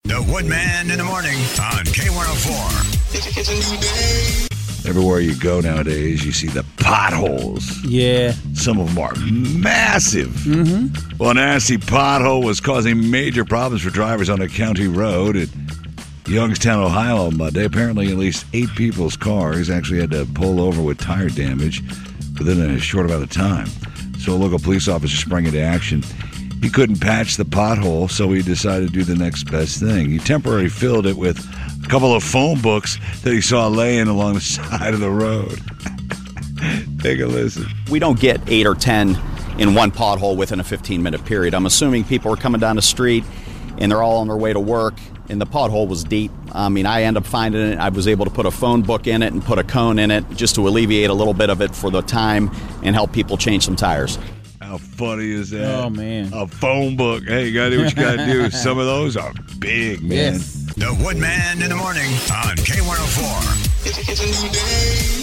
The Woodman in the morning on K104. It's a new day. Everywhere you go nowadays, you see the potholes. Yeah. Some of them are massive. Mm-hmm. Well, a nasty pothole was causing major problems for drivers on a county road at Youngstown, Ohio on Monday. Apparently, at least 8 people's cars actually had to pull over with tire damage within a short amount of time. So a local police officer sprang into action. He couldn't patch the pothole, so he decided to do the next best thing. He temporarily filled it with a couple of phone books that he saw laying along the side of the road. Take a listen. We don't get 8 or 10 in one pothole within a 15-minute period. I'm assuming people are coming down the street, and they're all on their way to work, and the pothole was deep. I mean, I ended up finding it. I was able to put a phone book in it and put a cone in it just to alleviate a little bit of it for the time and help people change some tires. How funny is that? Oh, man. A phone book. Hey, you got to do what you got to do. Some of those are big, man. Yes. The Woodman in the morning on K104. It's a new day.